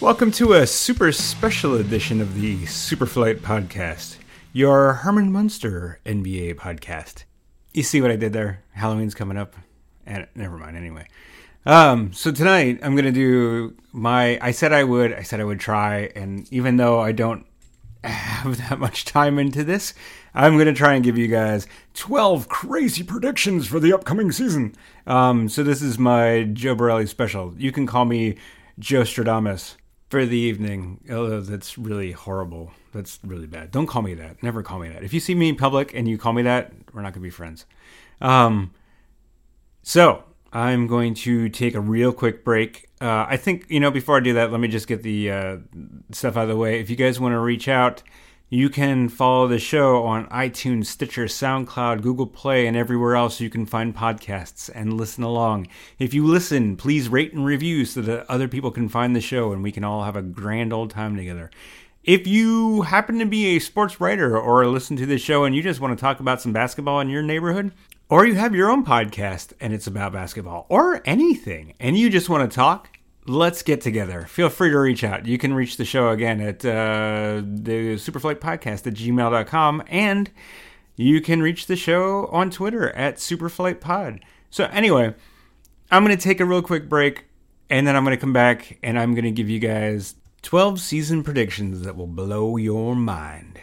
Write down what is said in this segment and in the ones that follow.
Welcome to a super special edition of the Superflight Podcast, your Herman Munster NBA podcast. You see what I did there? Halloween's coming up. And never mind, anyway. So tonight I'm going to do I said I would try, and even though I don't have that much time into this, I'm going to try and give you guys 12 crazy predictions for the upcoming season. So this is my Joe Borelli special. You can call me Joe Stradamus for the evening. Oh, that's really horrible. That's really bad. Don't call me that. Never call me that. If you see me in public and you call me that, we're not going to be friends. So I'm going to take a real quick break. I think, before I do that, let me just get the stuff out of the way. If you guys want to reach out, you can follow the show on iTunes, Stitcher, SoundCloud, Google Play, and everywhere else you can find podcasts and listen along. If you listen, please rate and review so that other people can find the show and we can all have a grand old time together. If you happen to be a sports writer or listen to this show and you just want to talk about some basketball in your neighborhood, or you have your own podcast and it's about basketball or anything, and you just want to talk, let's get together. Feel free to reach out. You can reach the show again at the Superflight Podcast at gmail.com, and you can reach the show on Twitter at SuperflightPod. So anyway, I'm going to take a real quick break, and then I'm going to come back, and I'm going to give you guys 12 season predictions that will blow your mind.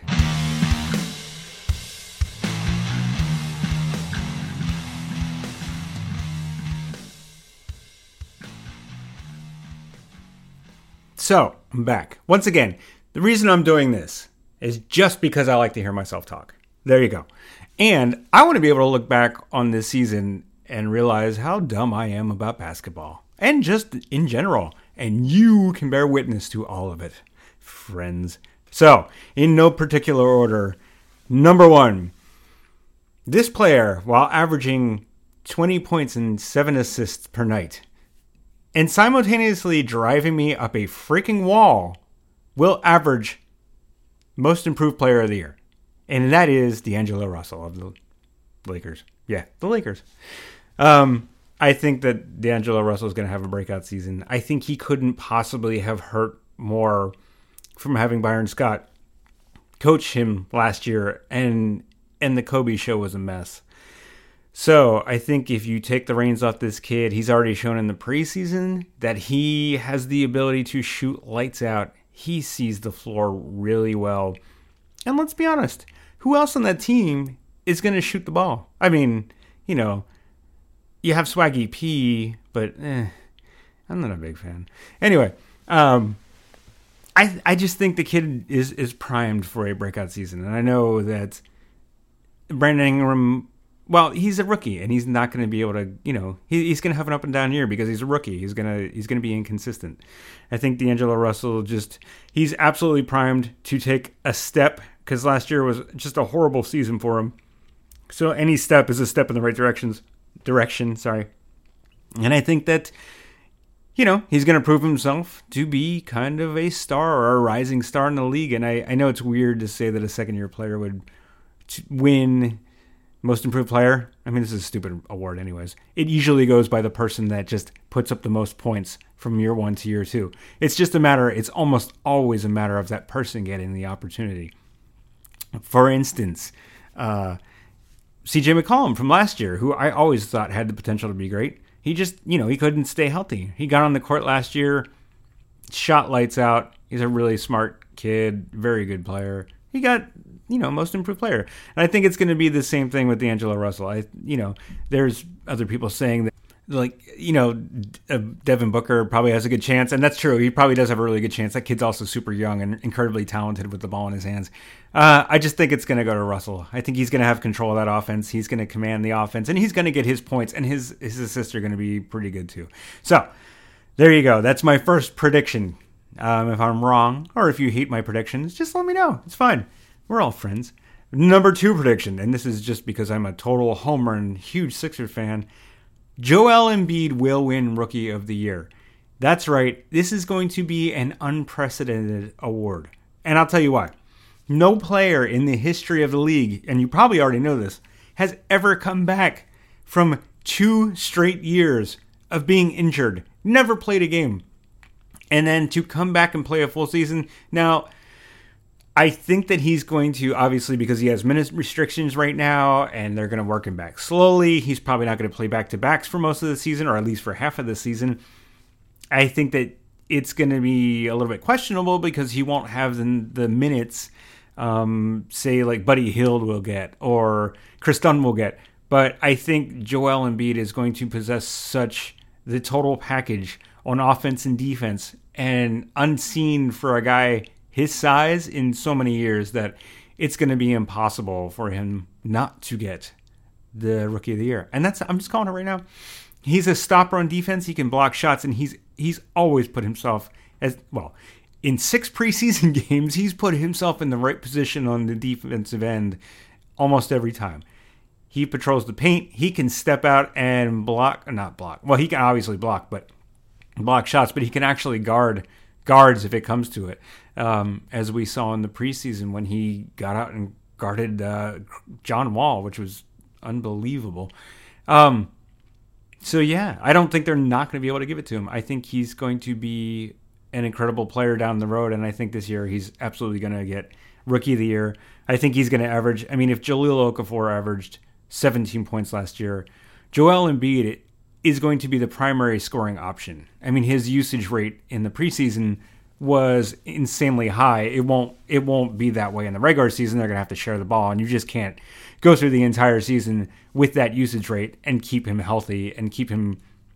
So, I'm back. Once again, the reason I'm doing this is just because I like to hear myself talk. There you go. And I want to be able to look back on this season and realize how dumb I am about basketball. And just in general. And you can bear witness to all of it, friends. So, in no particular order, number 1. This player, while averaging 20 points and 7 assists per night, and simultaneously driving me up a freaking wall, will average Most Improved Player of the Year. And that is D'Angelo Russell of the Lakers. Yeah, the Lakers. I think that D'Angelo Russell is going to have a breakout season. I think he couldn't possibly have hurt more from having Byron Scott coach him last year, and the Kobe show was a mess. So I think if you take the reins off this kid, he's already shown in the preseason that he has the ability to shoot lights out. He sees the floor really well. And let's be honest, who else on that team is going to shoot the ball? I mean, you have Swaggy P, but I'm not a big fan. Anyway, I just think the kid is primed for a breakout season. And I know that Brandon Ingram, well, he's a rookie, and he's not going to be able to, he's going to have an up and down year because he's a rookie. He's going to be inconsistent. I think D'Angelo Russell he's absolutely primed to take a step, because last year was just a horrible season for him. So any step is a step in the right direction. And I think that, he's going to prove himself to be kind of a star or a rising star in the league. And I know it's weird to say that a second-year player would win Most Improved Player. I mean, this is a stupid award anyways. It usually goes by the person that just puts up the most points from year 1 to year 2. It's almost always a matter of that person getting the opportunity. For instance, CJ McCollum from last year, who I always thought had the potential to be great. He just, he couldn't stay healthy. He got on the court last year, shot lights out. He's a really smart kid, very good player. He got, Most Improved Player. And I think it's going to be the same thing with D'Angelo Russell. There's other people saying that, Devin Booker probably has a good chance. And that's true. He probably does have a really good chance. That kid's also super young and incredibly talented with the ball in his hands. I just think it's going to go to Russell. I think he's going to have control of that offense. He's going to command the offense, and he's going to get his points, and his assists are going to be pretty good too. So there you go. That's my first prediction. If I'm wrong, or if you hate my predictions, just let me know. It's fine. We're all friends. Number 2 prediction, and this is just because I'm a total homer and huge Sixer fan. Joel Embiid will win Rookie of the Year. That's right. This is going to be an unprecedented award. And I'll tell you why. No player in the history of the league, and you probably already know this, has ever come back from 2 straight years of being injured. Never played a game. And then to come back and play a full season. Now, I think that he's going to, obviously, because he has minute restrictions right now, and they're going to work him back slowly. He's probably not going to play back-to-backs for most of the season, or at least for half of the season. I think that it's going to be a little bit questionable because he won't have the minutes, say, like Buddy Hield will get, or Chris Dunn will get. But I think Joel Embiid is going to possess such the total package on offense and defense, and unseen for a guy his size in so many years, that it's going to be impossible for him not to get the Rookie of the Year. And I'm just calling it right now. He's a stopper on defense. He can block shots, and he's always put himself as well. In 6 preseason games, he's put himself in the right position on the defensive end almost every time. He patrols the paint. He can step out and not block. Well, he can obviously block shots, but he can actually guards if it comes to it, as we saw in the preseason when he got out and guarded John Wall, which was unbelievable. So yeah, I don't think they're not going to be able to give it to him. I think he's going to be an incredible player down the road, and I think this year he's absolutely going to get Rookie of the Year. I think he's going to average, I mean, if Jahlil Okafor averaged 17 points last year, Joel Embiid is going to be the primary scoring option. I mean, his usage rate in the preseason was insanely high. It won't be that way in the regular season. They're going to have to share the ball, and you just can't go through the entire season with that usage rate and keep him healthy and keep him,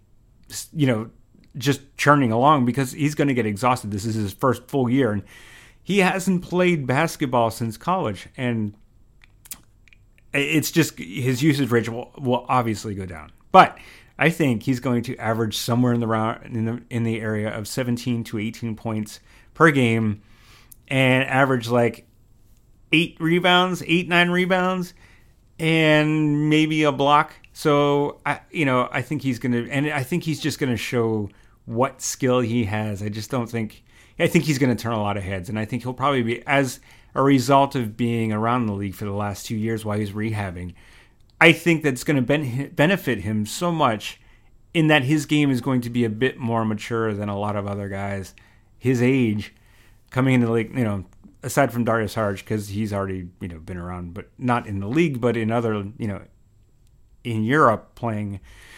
just churning along, because he's going to get exhausted. This is his first full year, and he hasn't played basketball since college, and it's just his usage rate will obviously go down. But I think he's going to average somewhere in the area of 17 to 18 points per game, and average like 9 rebounds, and maybe a block. So I think he's gonna, and I think he's just gonna show what skill he has. I think he's gonna turn a lot of heads, and I think he'll probably be, as a result of being around the league for the last 2 years while he's rehabbing, I think that's going to benefit him so much, in that his game is going to be a bit more mature than a lot of other guys his age coming into the league, aside from Darius Harge, because he's already, been around, but not in the league, but in other, in Europe playing.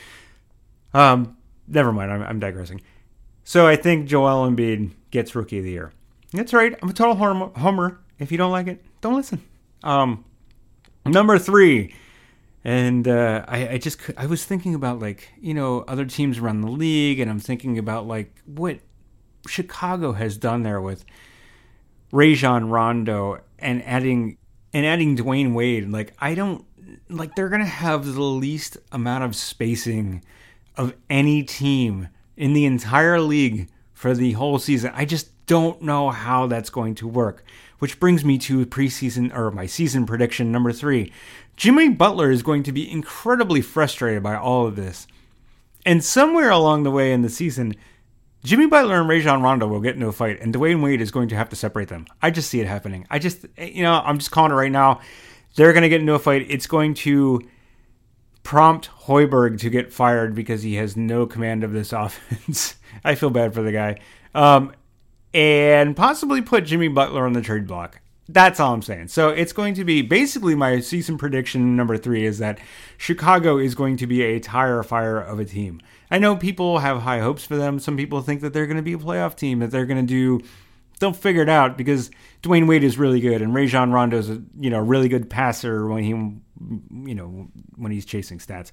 Never mind, I'm digressing. So I think Joel Embiid gets Rookie of the Year. That's right, I'm a total homer. If you don't like it, don't listen. Number 3. And I was thinking about, other teams around the league, and I'm thinking about, what Chicago has done there with Rajon Rondo and adding Dwayne Wade. They're going to have the least amount of spacing of any team in the entire league for the whole season. I just don't know how that's going to work. Which brings me to my season prediction number 3. Jimmy Butler is going to be incredibly frustrated by all of this. And somewhere along the way in the season, Jimmy Butler and Rajon Rondo will get into a fight, and Dwayne Wade is going to have to separate them. I just see it happening. I'm just calling it right now. They're going to get into a fight. It's going to prompt Hoiberg to get fired because he has no command of this offense. I feel bad for the guy. And possibly put Jimmy Butler on the trade block. That's all I'm saying. So it's going to be, basically my season prediction number 3 is that Chicago is going to be a tire fire of a team. I know people have high hopes for them. Some people think that they're going to be a playoff team, that they're going to they'll figure it out, because Dwayne Wade is really good, and Rajon Rondo is a really good passer when he's chasing stats.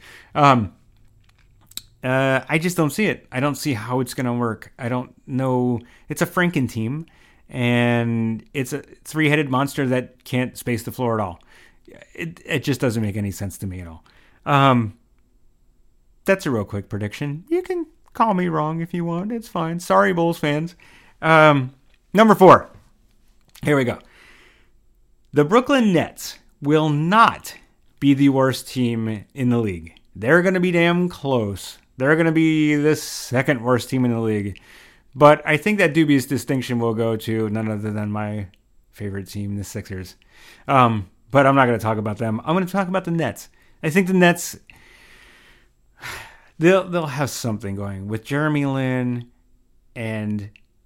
I just don't see it. I don't see how it's going to work. I don't know. It's a Franken team, and it's a 3-headed monster that can't space the floor at all. It just doesn't make any sense to me at all. That's a real quick prediction. You can call me wrong if you want. It's fine. Sorry, Bulls fans. Number 4. Here we go. The Brooklyn Nets will not be the worst team in the league. They're going to be damn close. They're going to be the second worst team in the league. But I think that dubious distinction will go to none other than my favorite team, the Sixers. But I'm not going to talk about them. I'm going to talk about the Nets. I think the Nets, they'll have something going with Jeremy Lin and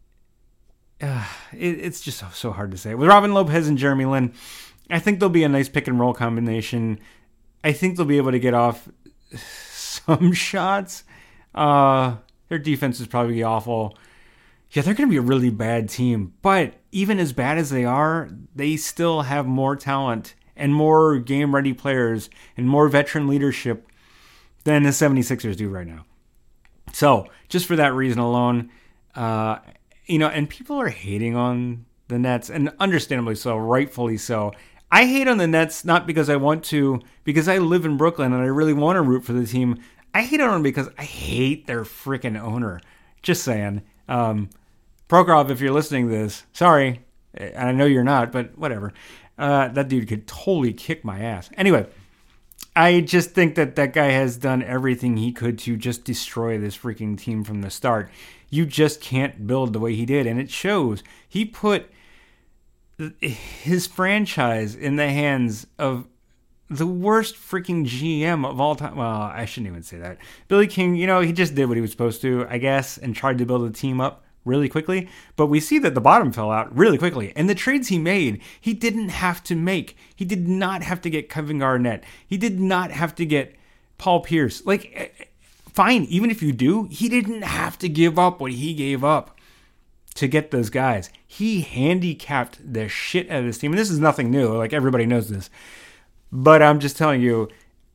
it's just so hard to say. With Robin Lopez and Jeremy Lin, I think there'll be a nice pick and roll combination. I think they'll be able to get off some shots. Their defense is probably awful. Yeah, they're going to be a really bad team. But even as bad as they are, they still have more talent and more game-ready players and more veteran leadership than the 76ers do right now. So, just for that reason alone, and people are hating on the Nets, and understandably so, rightfully so. I hate on the Nets not because I want to, because I live in Brooklyn and I really want to root for the team. I hate on them because I hate their freaking owner. Just saying. Prokhorov, if you're listening to this, sorry. And I know you're not, but whatever. That dude could totally kick my ass. Anyway, I just think that guy has done everything he could to just destroy this freaking team from the start. You just can't build the way he did, and it shows. He put his franchise in the hands of the worst freaking GM of all time. Well, I shouldn't even say that. Billy King, he just did what he was supposed to, I guess, and tried to build a team up really quickly. But we see that the bottom fell out really quickly. And the trades he made, he didn't have to make. He did not have to get Kevin Garnett. He did not have to get Paul Pierce. Fine, even if you do, he didn't have to give up what he gave up to get those guys. He handicapped the shit out of this team. And this is nothing new. Everybody knows this. But I'm just telling you,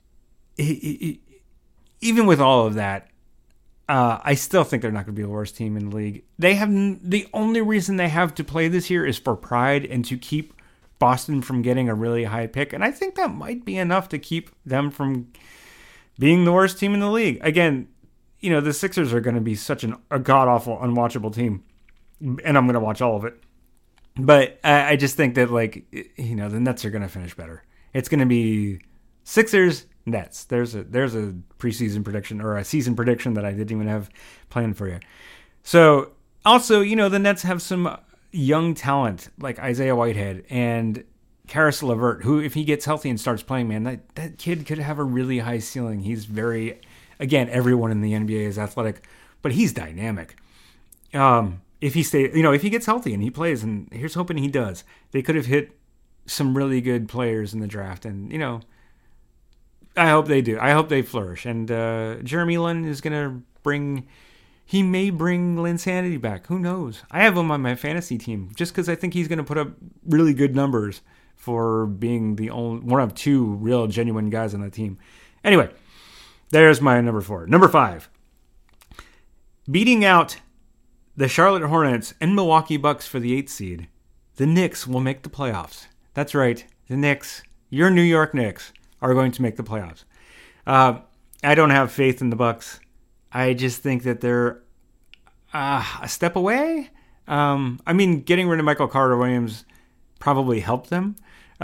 even with all of that, I still think they're not going to be the worst team in the league. They have the only reason they have to play this year is for pride and to keep Boston from getting a really high pick. And I think that might be enough to keep them from being the worst team in the league. Again, the Sixers are going to be such a god-awful, unwatchable team. And I'm going to watch all of it. But I just think that, the Nets are going to finish better. It's going to be Sixers, Nets. There's a preseason prediction or a season prediction that I didn't even have planned for you. So, also, the Nets have some young talent like Isaiah Whitehead and Karis LeVert, who, if he gets healthy and starts playing, man, that kid could have a really high ceiling. He's again, everyone in the NBA is athletic, but he's dynamic. If he gets healthy and he plays, and here's hoping he does, they could have hit some really good players in the draft. And, I hope they do. I hope they flourish. And Jeremy Lin is going to he may bring Linsanity back. Who knows? I have him on my fantasy team just because I think he's going to put up really good numbers for being the only one of two real genuine guys on the team. Anyway, there's my number 4. Number 5. Beating out the Charlotte Hornets and Milwaukee Bucks for the 8th seed, the Knicks will make the playoffs. That's right. The Knicks, your New York Knicks, are going to make the playoffs. I don't have faith in the Bucks. I just think that they're a step away. Getting rid of Michael Carter-Williams probably helped them,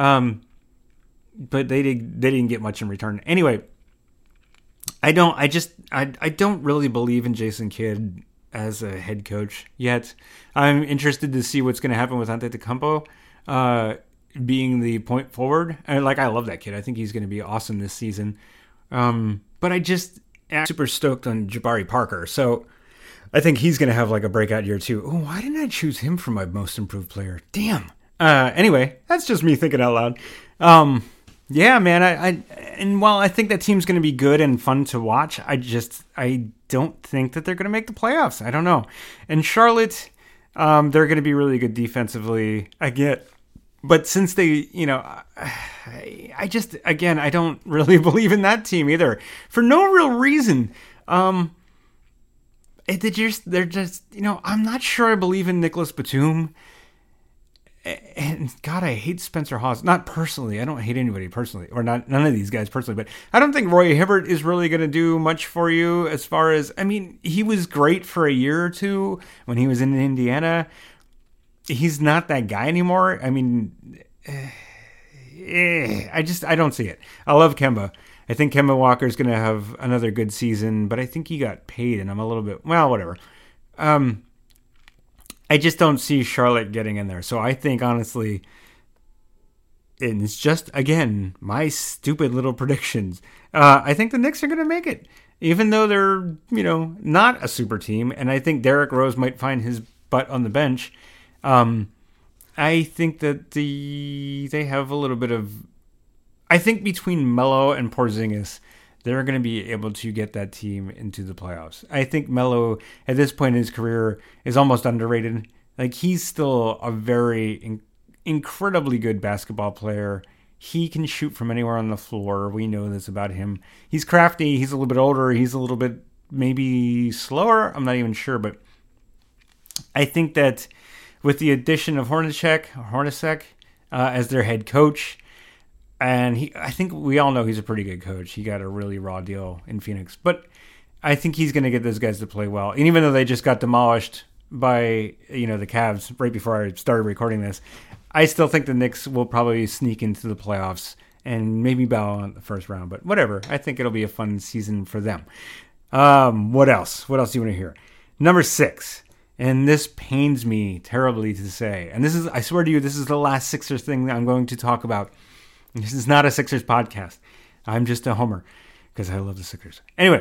but they didn't get much in return. Anyway, I don't really believe in Jason Kidd as a head coach yet. I'm interested to see what's going to happen with Antetokounmpo being the point forward. I love that kid. I think he's going to be awesome this season. But I'm super stoked on Jabari Parker. So I think he's going to have a breakout year too. Oh, why didn't I choose him for my most improved player? Damn. Anyway, that's just me thinking out loud. Yeah, man. And while I think that team's going to be good and fun to watch, I don't think that they're going to make the playoffs. I don't know. And Charlotte, they're going to be really good defensively. I get, but since they, I don't really believe in that team either for no real reason. They're just, I'm not sure I believe in Nicholas Batum. And God, I hate Spencer Hawes. Not personally. I don't hate anybody personally, or none of these guys personally. But I don't think Roy Hibbert is really going to do much for you as far as, he was great for a year or two when he was in Indiana. He's not that guy anymore. I don't see it. I love Kemba. I think Kemba Walker is going to have another good season, but I think he got paid, and I'm a little bit, whatever. I just don't see Charlotte getting in there. So I think, honestly, and it's just, again, my stupid little predictions. I think the Knicks are going to make it, even though they're, not a super team. And I think Derrick Rose might find his butt on the bench. I think that they have a little bit of. I think between Melo and Porzingis, they're going to be able to get that team into the playoffs. I think Melo, at this point in his career, is almost underrated. Like, he's still a very incredibly good basketball player. He can shoot from anywhere on the floor. We know this about him. He's crafty. He's a little bit older. He's a little bit maybe slower. I'm not even sure, but I think that with the addition of Hornacek as their head coach, and I think we all know he's a pretty good coach. He got a really raw deal in Phoenix, but I think he's going to get those guys to play well. And even though they just got demolished by the Cavs right before I started recording this, I still think the Knicks will probably sneak into the playoffs and maybe bow out the first round. But whatever, I think it'll be a fun season for them. What else? What else do you want to hear? Number 6. And this pains me terribly to say. And I swear to you, this is the last Sixers thing that I'm going to talk about. This is not a Sixers podcast. I'm just a homer because I love the Sixers. Anyway,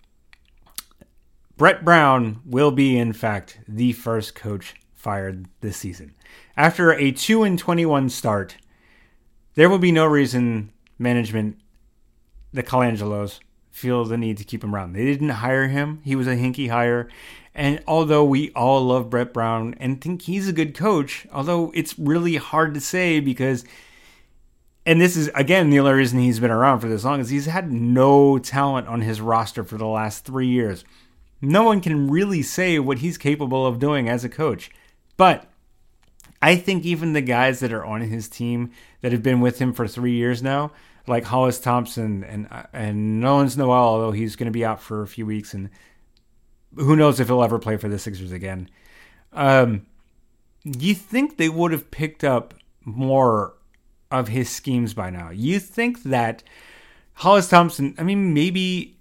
Brett Brown will be, in fact, the first coach fired this season. After a 2-21 start, there will be no reason management, the Colangelos, feel the need to keep him around. They didn't hire him. He was a hinky hire. And although we all love Brett Brown and think he's a good coach, although it's really hard to say because, and this is, again, the only reason he's been around for this long, is he's had no talent on his roster for the last 3 years. No one can really say what he's capable of doing as a coach. But I think even the guys that are on his team that have been with him for 3 years now, like Hollis Thompson and Nerlens Noel, although he's going to be out for a few weeks, and who knows if he'll ever play for the Sixers again. You think they would have picked up more of his schemes by now? You think that Hollis Thompson, I mean, maybe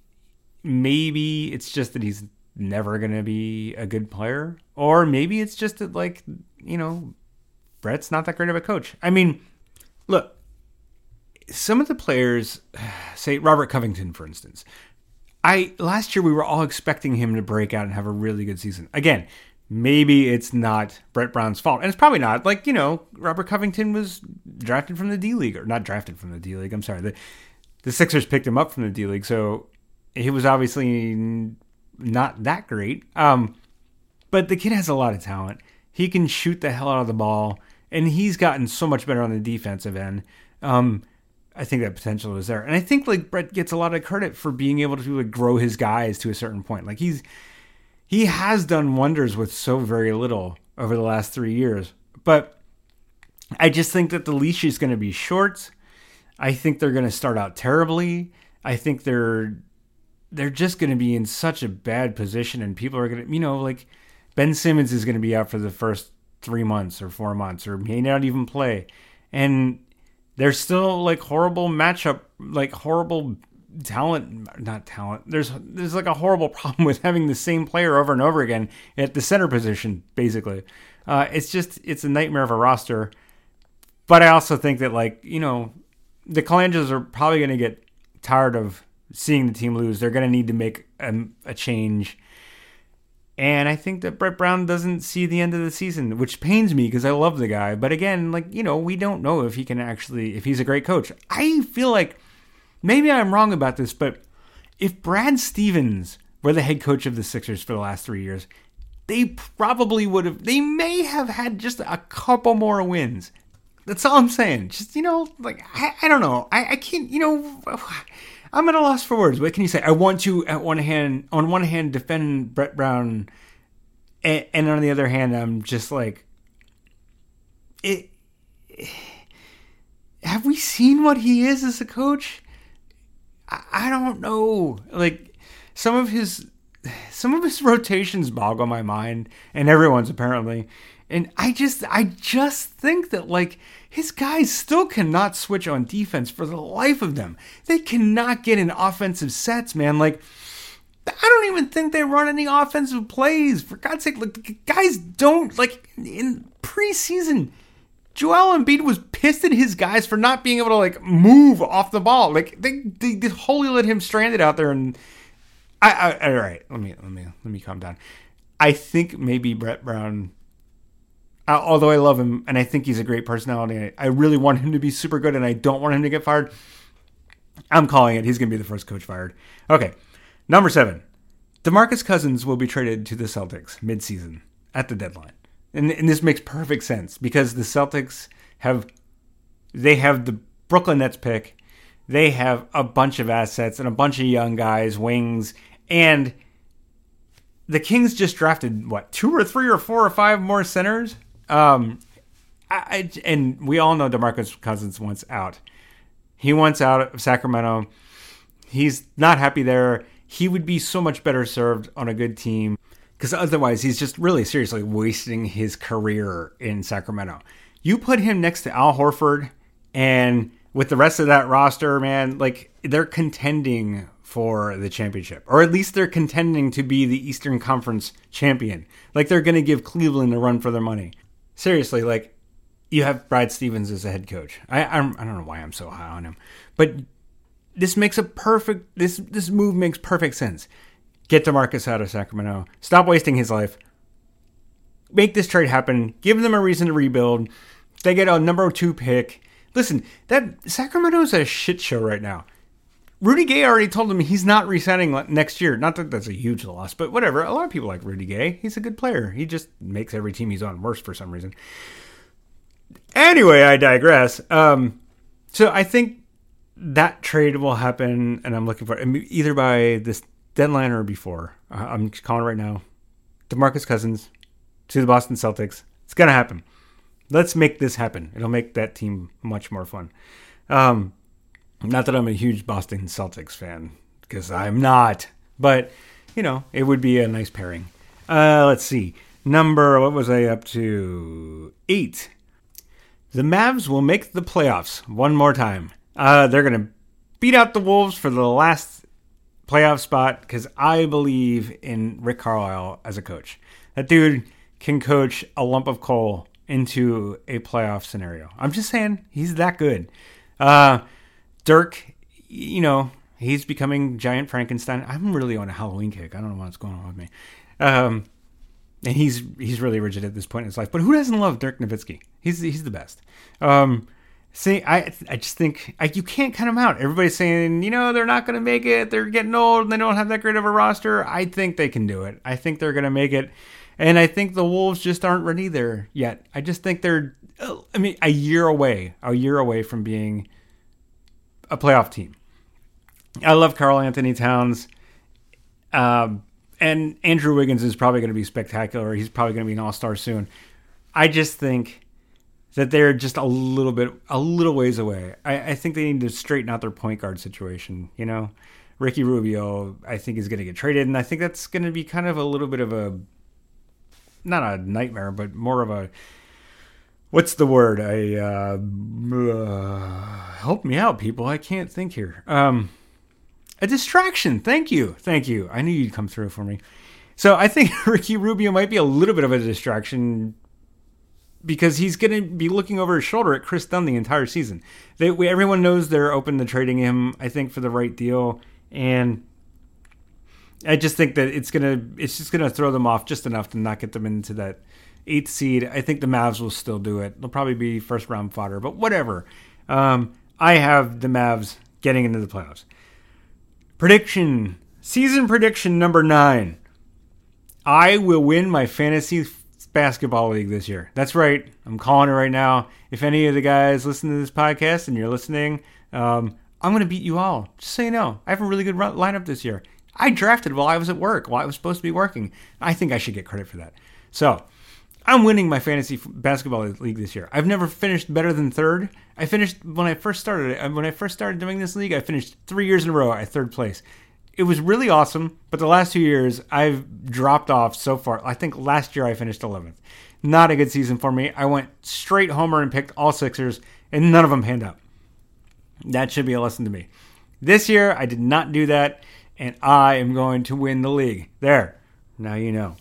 it's just that he's never going to be a good player, or maybe it's just that, like, Brett's not that great of a coach. I mean, look, some of the players, say Robert Covington, for instance, last year we were all expecting him to break out and have a really good season. Again, maybe it's not Brett Brown's fault, and it's probably not. Like, Robert Covington was drafted from the D-League, or not drafted from the D-League, I'm sorry. The Sixers picked him up from the D-League, so he was obviously not that great. But the kid has a lot of talent. He can shoot the hell out of the ball, and he's gotten so much better on the defensive end. I think that potential is there. And I think, like, Brett gets a lot of credit for being able to, like, grow his guys to a certain point. Like, he has done wonders with so very little over the last 3 years. But I just think that the leash is going to be short. I think they're going to start out terribly. I think they're just going to be in such a bad position, and people are going to, like, Ben Simmons is going to be out for the first 3 months or 4 months, or may not even play. And there's still, like, horrible matchup, like, horrible not talent. There's like a horrible problem with having the same player over and over again at the center position, basically. It's a nightmare of a roster. But I also think that, like, the Colangelos are probably going to get tired of seeing the team lose. They're going to need to make a change. And I think that Brett Brown doesn't see the end of the season, which pains me because I love the guy. But again, like, we don't know if if he's a great coach. I feel like maybe I'm wrong about this, but if Brad Stevens were the head coach of the Sixers for the last 3 years, they may have had just a couple more wins. That's all I'm saying. Just, like, I don't know. I can't, I'm at a loss for words. What can you say? I want to, on one hand, defend Brett Brown, and on the other hand, I'm just like, have we seen what he is as a coach? I don't know. Like, some of his rotations boggle my mind, and everyone's apparently. And I just think that, like, his guys still cannot switch on defense for the life of them. They cannot get in offensive sets, man. Like, I don't even think they run any offensive plays. For God's sake, like, guys don't, like, in preseason, Joel Embiid was pissed at his guys for not being able to, like, move off the ball. Like, they wholly let him stranded out there. And all right, let me calm down. I think maybe Brett Brown, Although I love him and I think he's a great personality, I really want him to be super good and I don't want him to get fired. I'm calling it. He's going to be the first coach fired. Okay, number 7. DeMarcus Cousins will be traded to the Celtics midseason at the deadline. And this makes perfect sense because the Celtics have the Brooklyn Nets pick. They have a bunch of assets and a bunch of young guys, wings, and the Kings just drafted, 2 or 3 or 4 or 5 more centers? And we all know DeMarcus Cousins wants out. He wants out of Sacramento. He's not happy there. He would be so much better served on a good team because otherwise he's just really seriously wasting his career in Sacramento. You put him next to Al Horford and with the rest of that roster, man, they're contending for the championship. Or at least they're contending to be the Eastern Conference champion. They're going to give Cleveland a run for their money. Seriously, you have Brad Stevens as a head coach. I don't know why I'm so high on him. But this makes this move makes perfect sense. Get DeMarcus out of Sacramento. Stop wasting his life. Make this trade happen. Give them a reason to rebuild. They get a number 2 pick. Listen, that Sacramento's a shit show right now. Rudy Gay already told him he's not re-signing next year. Not that that's a huge loss, but whatever. A lot of people like Rudy Gay. He's a good player. He just makes every team he's on worse for some reason. Anyway, I digress. So I think that trade will happen, and I'm looking for it either by this deadline or before. I'm calling it right now. DeMarcus Cousins to the Boston Celtics. It's going to happen. Let's make this happen. It'll make that team much more fun. Not that I'm a huge Boston Celtics fan, because I'm not. But, it would be a nice pairing. Let's see. What was I up to? 8. The Mavs will make the playoffs one more time. They're going to beat out the Wolves for the last playoff spot because I believe in Rick Carlisle as a coach. That dude can coach a lump of coal into a playoff scenario. I'm just saying, he's that good. Dirk, he's becoming Giant Frankenstein. I'm really on a Halloween kick. I don't know what's going on with me. And he's really rigid at this point in his life. But who doesn't love Dirk Nowitzki? He's the best. I just think you can't cut him out. Everybody's saying, they're not going to make it. They're getting old and they don't have that great of a roster. I think they can do it. I think they're going to make it. And I think the Wolves just aren't ready there yet. I just think they're, a year away from being a playoff team. I love Karl Anthony Towns. And Andrew Wiggins is probably going to be spectacular. He's probably going to be an all-star soon. I just think that they're just a little ways away. I think they need to straighten out their point guard situation. Ricky Rubio, I think, is going to get traded. And I think that's going to be kind of a little bit of a, not a nightmare, but more of a, what's the word? Help me out, people. I can't think here. A distraction. Thank you. I knew you'd come through for me. So I think Ricky Rubio might be a little bit of a distraction because he's going to be looking over his shoulder at Chris Dunn the entire season. Everyone knows they're open to trading him, I think, for the right deal. And I just think that it's just going to throw them off just enough to not get them into that 8th seed. I think the Mavs will still do it. They'll probably be first round fodder, but whatever. I have the Mavs getting into the playoffs. Season prediction number 9. I will win my fantasy basketball league this year. That's right. I'm calling it right now. If any of the guys listen to this podcast and you're listening, I'm going to beat you all. Just so you know, I have a really good lineup this year. I drafted while I was at work, while I was supposed to be working. I think I should get credit for that. So, I'm winning my fantasy basketball league this year. I've never finished better than 3rd. I finished when I first started doing this league, I finished 3 years in a row at 3rd place. It was really awesome, but the last 2 years I've dropped off so far. I think last year I finished 11th. Not a good season for me. I went straight homer and picked all Sixers, and none of them panned out. That should be a lesson to me. This year I did not do that, and I am going to win the league. There. Now you know.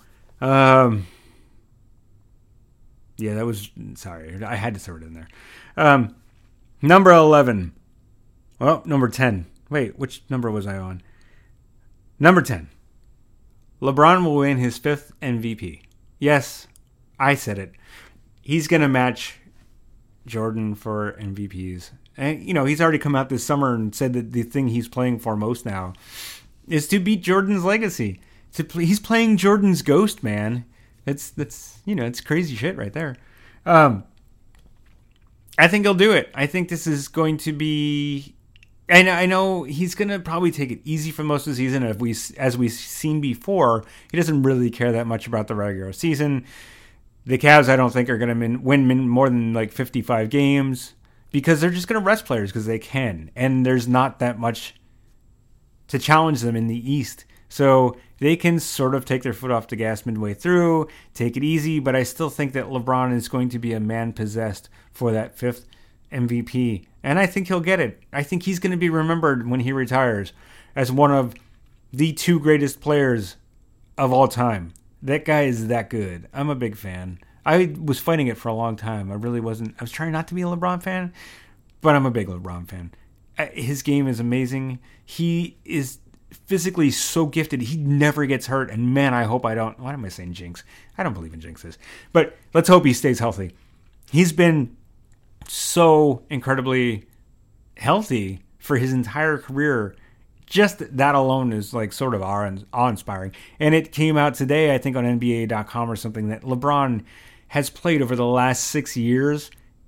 Yeah, that was... Sorry, I had to throw it in there. Number 11. Well, number 10. Wait, which number was I on? Number 10. LeBron will win his 5th MVP. Yes, I said it. he's going to match Jordan for MVPs. And, he's already come out this summer and said that the thing he's playing for most now is to beat Jordan's legacy. He's playing Jordan's ghost, man. That's it's crazy shit right there. I think he'll do it. I think this is going to be... And I know he's going to probably take it easy for most of the season. As we've seen before, he doesn't really care that much about the regular season. The Cavs, I don't think, are going to win more than like 55 games because they're just going to rest players because they can. And there's not that much to challenge them in the East. So they can sort of take their foot off the gas midway through, take it easy. But I still think that LeBron is going to be a man possessed for that 5th MVP. And I think he'll get it. I think he's going to be remembered when he retires as one of the 2 greatest players of all time. That guy is that good. I'm a big fan. I was fighting it for a long time. I really wasn't. I was trying not to be a LeBron fan, but I'm a big LeBron fan. His game is amazing. He is physically so gifted. He never gets hurt. And man, I hope I don't. Why am I saying jinx? I don't believe in jinxes. But let's hope he stays healthy. He's been so incredibly healthy for his entire career. Just that alone is like sort of awe-inspiring. And it came out today, I think on NBA.com or something, that LeBron has played over the last 6 years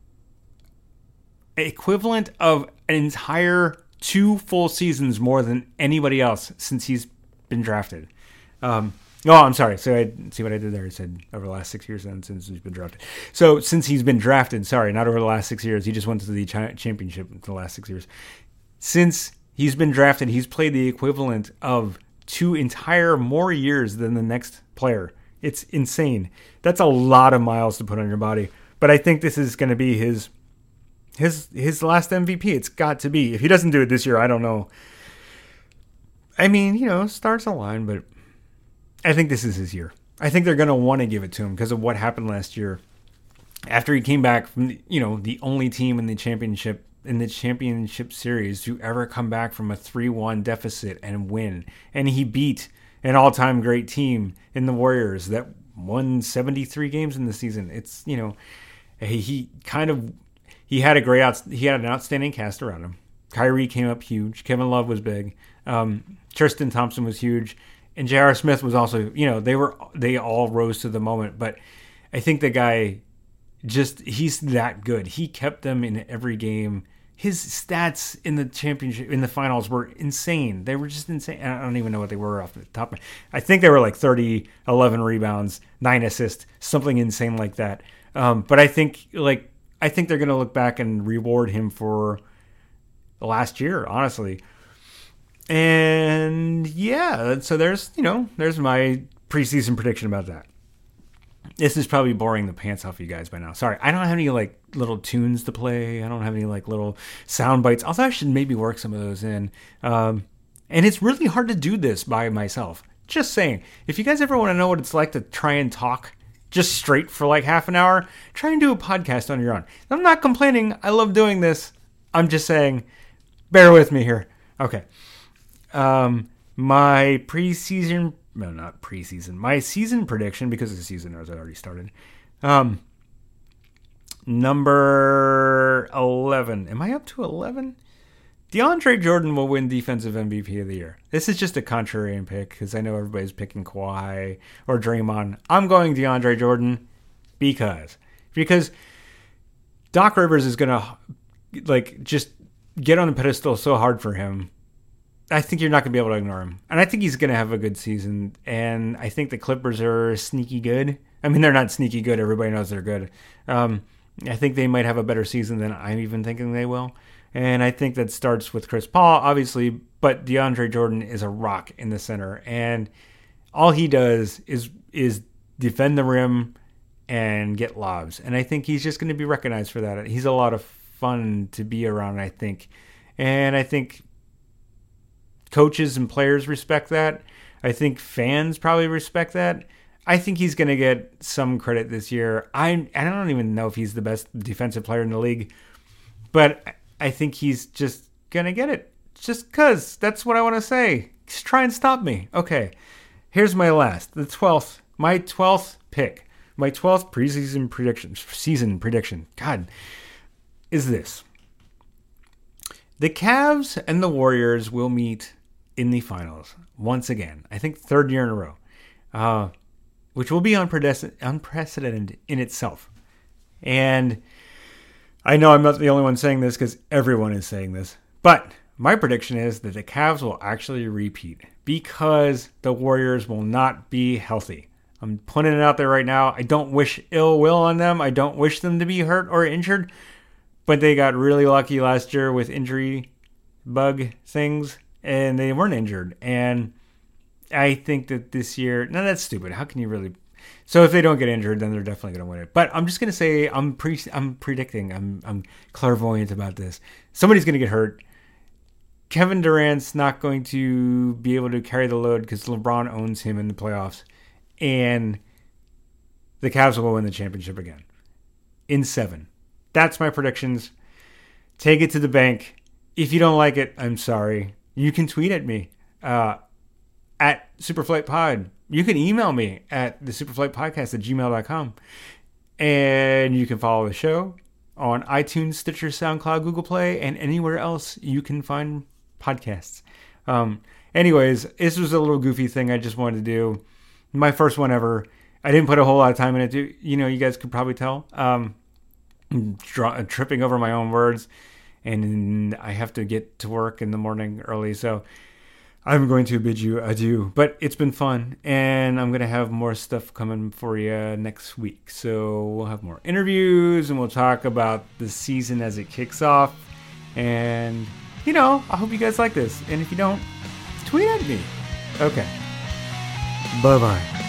equivalent of an entire 2 full seasons more than anybody else since he's been drafted. I'm sorry. So I see what I did there. I said over the last 6 years and since he's been drafted. So since he's been drafted, sorry, not over the last 6 years. He just went to the championship in the last 6 years. Since he's been drafted, he's played the equivalent of 2 entire more years than the next player. It's insane. That's a lot of miles to put on your body. But I think this is going to be his last MVP. It's got to be. If he doesn't do it this year, I don't know. I mean, stars align, but I think this is his year. I think they're going to want to give it to him because of what happened last year. After he came back from, the only team in the championship series to ever come back from a 3-1 deficit and win. And he beat an all-time great team in the Warriors that won 73 games in the season. It's, he had an outstanding cast around him. Kyrie came up huge. Kevin Love was big. Tristan Thompson was huge. And J.R. Smith was also, they all rose to the moment. But I think the guy he's that good. He kept them in every game. His stats in the championship, in the finals, were insane. They were just insane. I don't even know what they were off the top. I think they were like 30, 11 rebounds, 9 assists, something insane like that. But I think they're going to look back and reward him for the last year, honestly. And yeah, so there's my preseason prediction about that. This is probably boring the pants off you guys by now. Sorry, I don't have any little tunes to play. I don't have any little sound bites. Although I should maybe work some of those in. And it's really hard to do this by myself. Just saying. If you guys ever want to know what it's like to try and talk just straight for half an hour, try and do a podcast on your own. I'm not complaining. I love doing this. I'm just saying, bear with me here. Okay. My season prediction, because the season has already started. Number 11. Am I up to 11? DeAndre Jordan will win Defensive MVP of the Year. This is just a contrarian pick because I know everybody's picking Kawhi or Draymond. I'm going DeAndre Jordan because Doc Rivers is going to just get on the pedestal so hard for him. I think you're not going to be able to ignore him. And I think he's going to have a good season. And I think the Clippers are sneaky good. I mean, they're not sneaky good. Everybody knows they're good. I think they might have a better season than I'm even thinking they will. And I think that starts with Chris Paul, obviously. But DeAndre Jordan is a rock in the center. And all he does is defend the rim and get lobs. And I think he's just going to be recognized for that. He's a lot of fun to be around, I think. And I think coaches and players respect that. I think fans probably respect that. I think he's going to get some credit this year. I don't even know if he's the best defensive player in the league, but I think he's just going to get it. Just because. That's what I want to say. Just try and stop me. Okay. Here's my last. My 12th pick My 12th season prediction, God, is this. The Cavs and the Warriors will meet in the finals once again. I think third year in a row, which will be unprecedented in itself. And I know I'm not the only one saying this because everyone is saying this, but my prediction is that the Cavs will actually repeat because the Warriors will not be healthy. I'm putting it out there right now. I don't wish ill will on them. I don't wish them to be hurt or injured, but they got really lucky last year with injury bug things, and they weren't injured. And I think that this year, no, that's stupid. How can you really? So if they don't get injured, then they're definitely going to win it. But I'm just going to say I'm predicting. I'm clairvoyant about this. Somebody's going to get hurt. Kevin Durant's not going to be able to carry the load because LeBron owns him in the playoffs. And the Cavs will win the championship again in 7. That's my predictions. Take it to the bank. If you don't like it, I'm sorry. You can tweet at me at SuperFlightPod. You can email me at thesuperflightpodcast@gmail.com. And you can follow the show on iTunes, Stitcher, SoundCloud, Google Play, and anywhere else you can find podcasts. Anyways, this was a little goofy thing I just wanted to do. My first one ever. I didn't put a whole lot of time in it. You guys could probably tell. Tripping over my own words, and I have to get to work in the morning early, so I'm going to bid you adieu. But it's been fun, and I'm going to have more stuff coming for you next week. So we'll have more interviews, and we'll talk about the season as it kicks off. And, I hope you guys like this. And if you don't, tweet at me. Okay. Bye-bye.